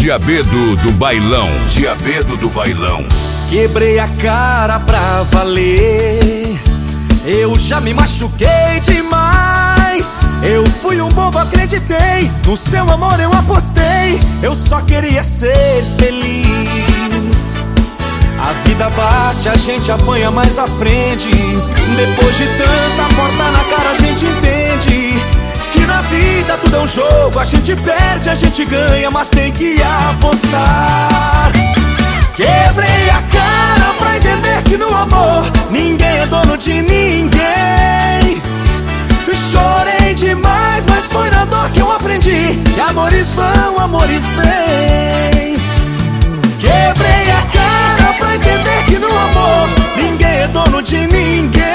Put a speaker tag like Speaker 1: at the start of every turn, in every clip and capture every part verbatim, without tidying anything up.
Speaker 1: Diabedo do bailão. Diabedo do bailão.
Speaker 2: Quebrei a cara pra valer. Eu já me machuquei demais. Eu fui um bobo, acreditei. No seu amor eu apostei. Eu só queria ser feliz. A vida bate, a gente apanha, mas aprende. Depois de tanta porta na cara a gente entende que na vida tudo é um jogo. A gente perde, a gente ganha, mas tem que apostar. Quebrei a cara pra entender que no amor ninguém é dono de ninguém. Chorei demais, mas foi na dor que eu aprendi que amores vão, amores vêm. Quebrei a cara pra entender que no amor ninguém é dono de ninguém.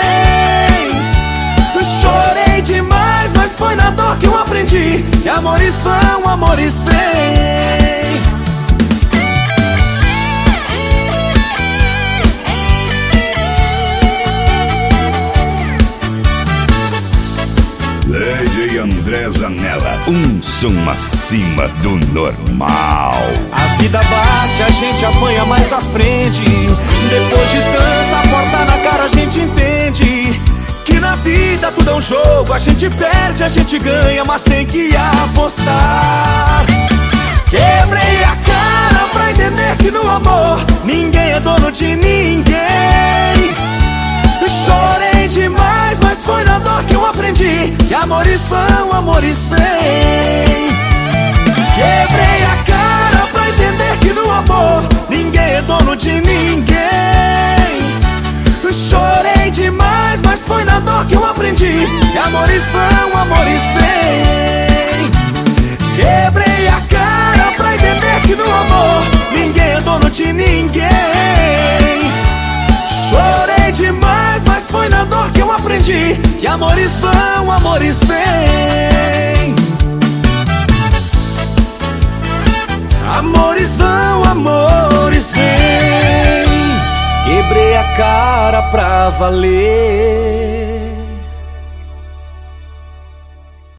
Speaker 2: Chorei demais, mas foi na dor que eu aprendi que amores vão, amores vêm.
Speaker 1: D J André Zanella, um som acima do normal.
Speaker 2: A vida bate, a gente apanha, mas aprende. Depois de tanta porta na cara a gente entende que na vida tudo é um jogo. A gente perde, a gente ganha, mas tem que apostar. Quebrei a cara pra entender que no amor ninguém é dono de ninguém. Chorei demais, mas foi na dor que eu aprendi que amores vão, amores vêm. Quebrei a cara pra entender que no amor ninguém é dono de ninguém. Chorei demais, mas foi na dor que eu aprendi que amores vão, amores vêm. Quebrei a cara pra entender que no amor ninguém é dono de ninguém. Chorei demais, mas foi na dor que eu aprendi que amores vão, amores vêm. Amores vão, amores vêm. Quebrei a cara pra valer.